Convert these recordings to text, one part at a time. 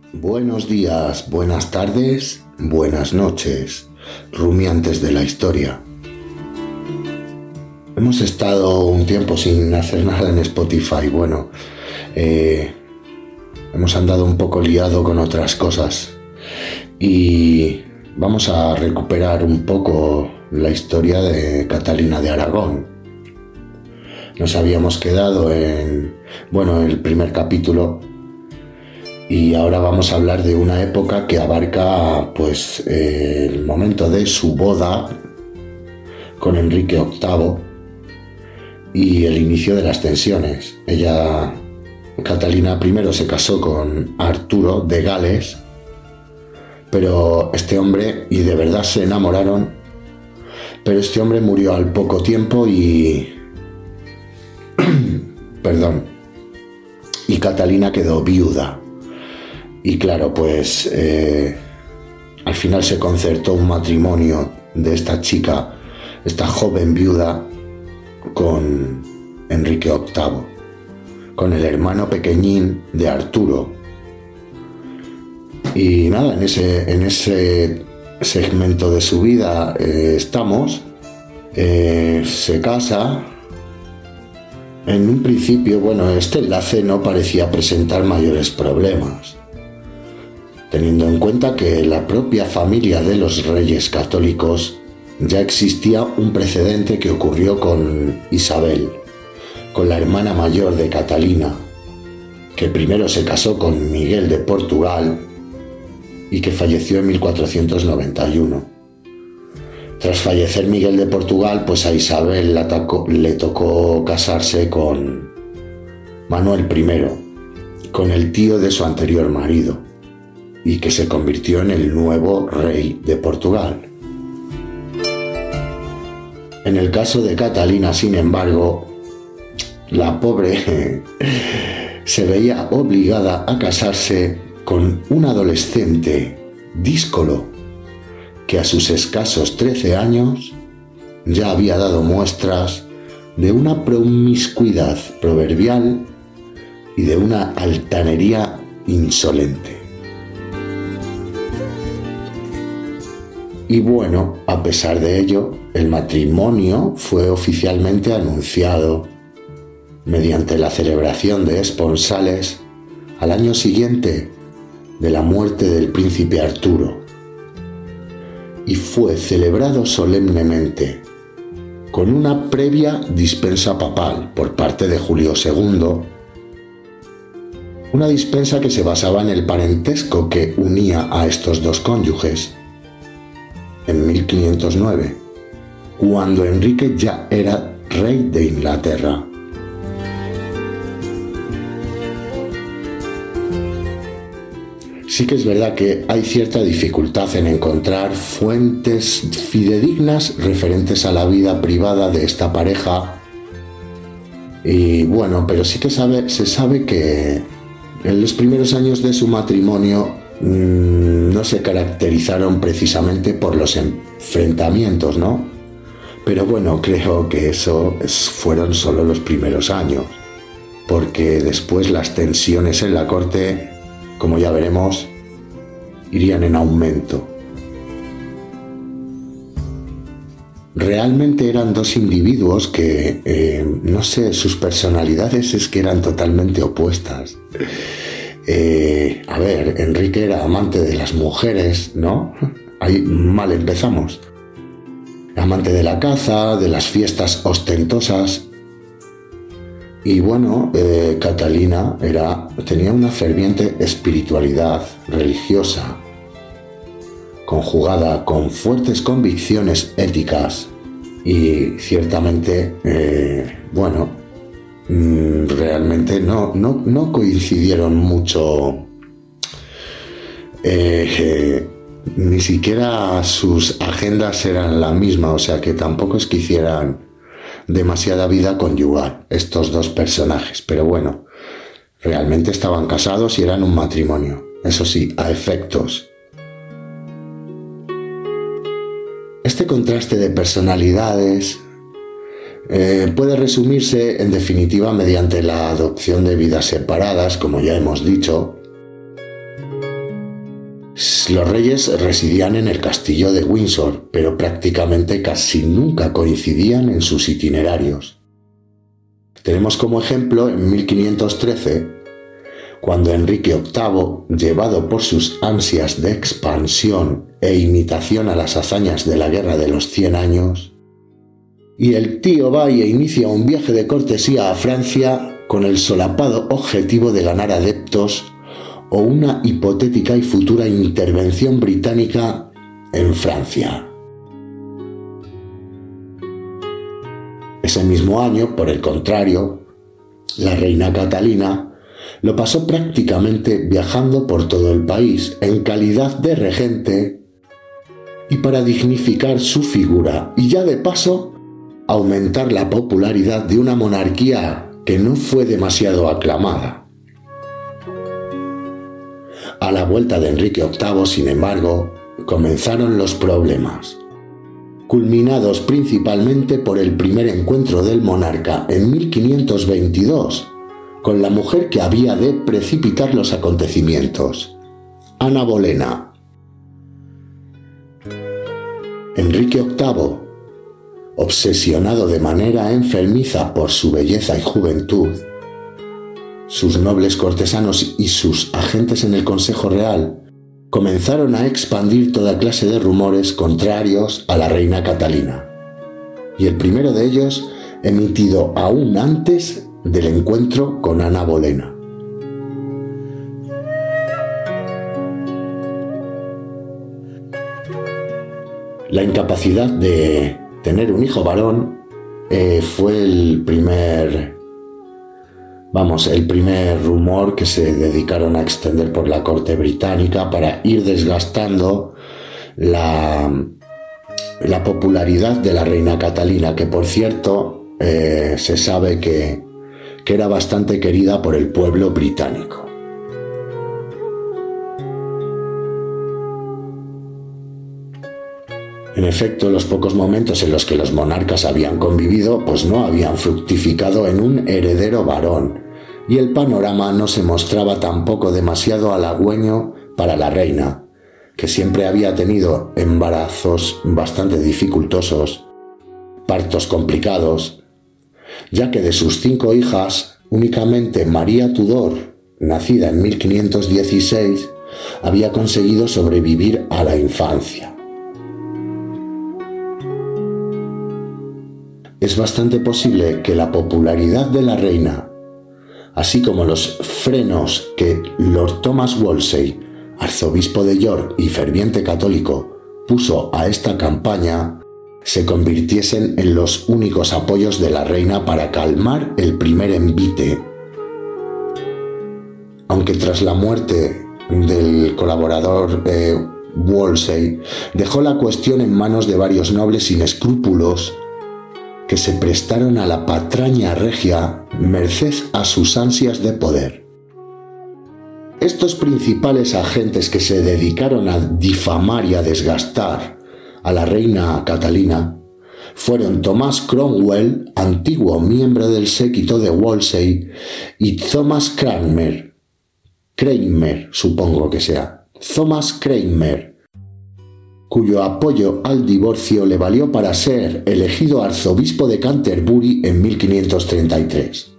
Buenos días, buenas tardes, buenas noches, rumiantes de la historia. Hemos estado un tiempo sin hacer nada en Spotify. Hemos andado un poco liado con otras cosas y vamos a recuperar un poco la historia de Catalina de Aragón. Nos habíamos quedado en el primer capítulo y ahora vamos a hablar de una época que abarca el momento de su boda con Enrique VIII y el inicio de las tensiones. Catalina primero se casó con Arturo de Gales, pero este hombre, y de verdad se enamoraron, pero este hombre murió al poco tiempo y Catalina quedó viuda. Y claro, al final se concertó un matrimonio de esta chica, esta joven viuda, con Enrique VIII, con el hermano pequeñín de Arturo. Y nada, en ese segmento de su vida estamos. Se casa. En un principio, este enlace no parecía presentar mayores problemas, teniendo en cuenta que en la propia familia de los reyes católicos ya existía un precedente que ocurrió con Isabel, con la hermana mayor de Catalina, que primero se casó con Miguel de Portugal y que falleció en 1491. Tras fallecer Miguel de Portugal, a Isabel le tocó casarse con Manuel I, con el tío de su anterior marido, y que se convirtió en el nuevo rey de Portugal. En el caso de Catalina, sin embargo, la pobre se veía obligada a casarse con un adolescente díscolo que a sus escasos 13 años ya había dado muestras de una promiscuidad proverbial y de una altanería insolente. Y a pesar de ello, el matrimonio fue oficialmente anunciado mediante la celebración de esponsales al año siguiente de la muerte del príncipe Arturo, y fue celebrado solemnemente con una previa dispensa papal por parte de Julio II, una dispensa que se basaba en el parentesco que unía a estos dos cónyuges. En 1509, cuando Enrique ya era rey de Inglaterra. Sí que es verdad que hay cierta dificultad en encontrar fuentes fidedignas referentes a la vida privada de esta pareja. Y pero sí que se sabe que en los primeros años de su matrimonio no se caracterizaron precisamente por los enfrentamientos, ¿no? Pero creo que eso fueron solo los primeros años, porque después las tensiones en la corte, como ya veremos, irían en aumento. Realmente eran dos individuos que, sus personalidades es que eran totalmente opuestas. Enrique era amante de las mujeres, ¿no? Ahí mal empezamos. Amante de la caza, de las fiestas ostentosas. Y Catalina tenía una ferviente espiritualidad religiosa, conjugada con fuertes convicciones éticas y ciertamente, realmente no coincidieron mucho, ni siquiera sus agendas eran la misma, o sea que tampoco es que hicieran demasiada vida conyugal estos dos personajes, pero realmente estaban casados y eran un matrimonio, eso sí, a efectos. Este contraste de personalidades puede resumirse en definitiva mediante la adopción de vidas separadas, como ya hemos dicho, Los reyes residían en el castillo de Windsor, pero prácticamente casi nunca coincidían en sus itinerarios. Tenemos como ejemplo en 1513, cuando Enrique VIII, llevado por sus ansias de expansión e imitación a las hazañas de la Guerra de los 100 años, y el tío va e inicia un viaje de cortesía a Francia con el solapado objetivo de ganar adeptos o una hipotética y futura intervención británica en Francia. Ese mismo año, por el contrario, la reina Catalina lo pasó prácticamente viajando por todo el país en calidad de regente y para dignificar su figura y ya de paso aumentar la popularidad de una monarquía que no fue demasiado aclamada. A la vuelta de Enrique VIII, sin embargo, comenzaron los problemas, culminados principalmente por el primer encuentro del monarca en 1522 con la mujer que había de precipitar los acontecimientos, Ana Bolena. Enrique VIII, obsesionado de manera enfermiza por su belleza y juventud, sus nobles cortesanos y sus agentes en el Consejo Real comenzaron a expandir toda clase de rumores contrarios a la reina Catalina, y el primero de ellos emitido aún antes del encuentro con Ana Bolena. La incapacidad de tener un hijo varón fue el primer rumor que se dedicaron a extender por la corte británica para ir desgastando la popularidad de la reina Catalina, que por cierto se sabe que era bastante querida por el pueblo británico. En efecto, los pocos momentos en los que los monarcas habían convivido, pues no habían fructificado en un heredero varón, y el panorama no se mostraba tampoco demasiado halagüeño para la reina, que siempre había tenido embarazos bastante dificultosos, partos complicados, ya que de sus 5 hijas, únicamente María Tudor, nacida en 1516, había conseguido sobrevivir a la infancia. Es bastante posible que la popularidad de la reina, así como los frenos que Lord Thomas Wolsey, arzobispo de York y ferviente católico, puso a esta campaña, se convirtiesen en los únicos apoyos de la reina para calmar el primer envite. Aunque tras la muerte del colaborador Wolsey, dejó la cuestión en manos de varios nobles sin escrúpulos que se prestaron a la patraña regia merced a sus ansias de poder. Estos principales agentes que se dedicaron a difamar y a desgastar a la reina Catalina fueron Thomas Cromwell, antiguo miembro del séquito de Wolsey, y Thomas Cranmer, cuyo apoyo al divorcio le valió para ser elegido arzobispo de Canterbury en 1533.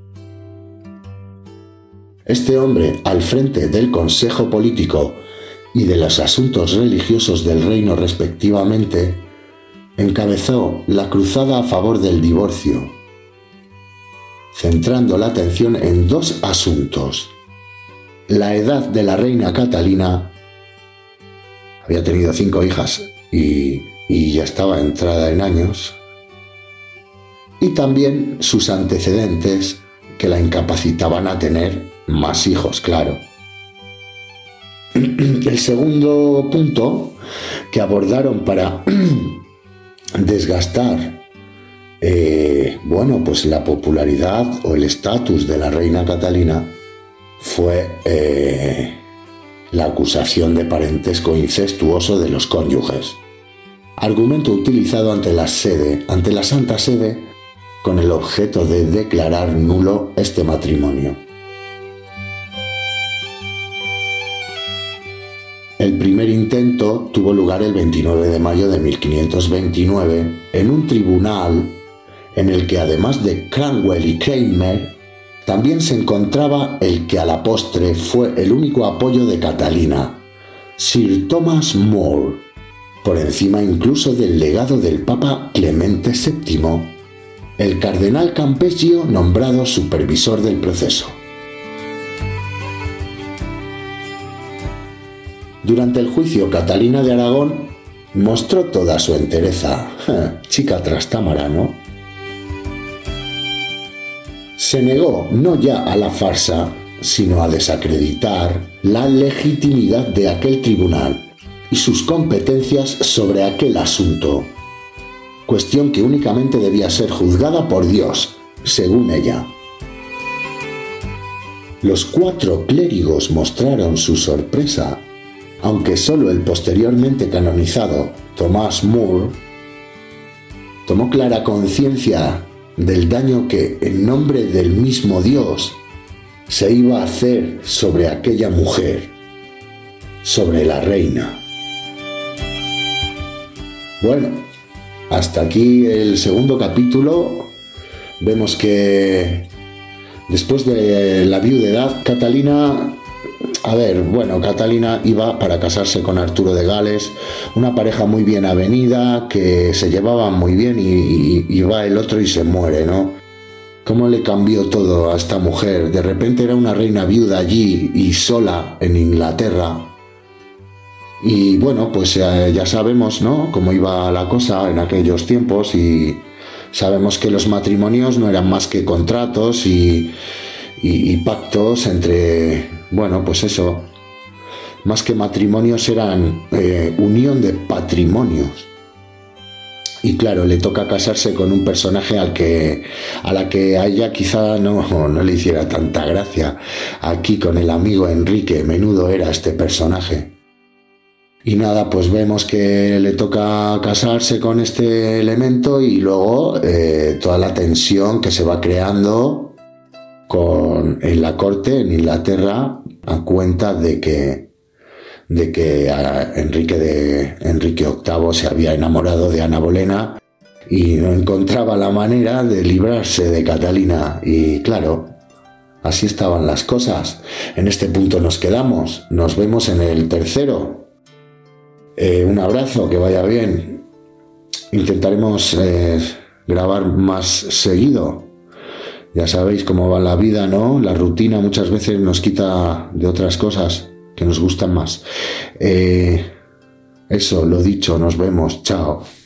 Este hombre, al frente del consejo político y de los asuntos religiosos del reino respectivamente, encabezó la cruzada a favor del divorcio, centrando la atención en 2 asuntos: la edad de la reina Catalina, había tenido 5 hijas y ya estaba entrada en años, y también sus antecedentes que la incapacitaban a tener más hijos, claro. El segundo punto que abordaron para desgastar pues la popularidad o el estatus de la reina Catalina fue la acusación de parentesco incestuoso de los cónyuges, argumento utilizado ante la Santa Sede con el objeto de declarar nulo este El primer intento tuvo lugar el 29 de mayo de 1529 en un tribunal en el que, además de Cranwell y Cranmer, también se encontraba el que a la postre fue el único apoyo de Catalina, Sir Thomas More, por encima incluso del legado del Papa Clemente VII, el cardenal Campeggio, nombrado supervisor del proceso. Durante el juicio, Catalina de Aragón mostró toda su entereza. Chica trastámara, ¿no? Se negó no ya a la farsa, sino a desacreditar la legitimidad de aquel tribunal y sus competencias sobre aquel asunto, cuestión que únicamente debía ser juzgada por Dios, según ella. Los 4 clérigos mostraron su sorpresa, aunque solo el posteriormente canonizado Thomas More tomó clara conciencia del daño que, en nombre del mismo Dios, se iba a hacer sobre aquella mujer, sobre la reina. Bueno, hasta aquí el segundo capítulo. Vemos que después de la viudedad, Catalina iba para casarse con Arturo de Gales, una pareja muy bien avenida, que se llevaban muy bien, y va el otro y se muere, ¿no? ¿Cómo le cambió todo a esta mujer? De repente era una reina viuda allí y sola en Inglaterra. Y bueno, pues ya sabemos, ¿no?, cómo iba la cosa en aquellos tiempos, y sabemos que los matrimonios no eran más que contratos y pactos entre, bueno, pues eso, más que matrimonios eran unión de patrimonios. Y claro, le toca casarse con un personaje a la que a ella quizá no le hiciera tanta gracia. Aquí con el amigo Enrique, menudo era este personaje. Y nada, pues vemos que le toca casarse con este elemento, y luego toda la tensión que se va creando en la corte en Inglaterra, a cuenta de que Enrique VIII se había enamorado de Ana Bolena y no encontraba la manera de librarse de Catalina. Y claro, así estaban las cosas. En este punto nos quedamos. Nos vemos en el tercero. Un abrazo, que vaya bien. Intentaremos grabar más seguido. Ya sabéis cómo va la vida, ¿no? La rutina muchas veces nos quita de otras cosas que nos gustan más. Eso, lo dicho, nos vemos. Chao.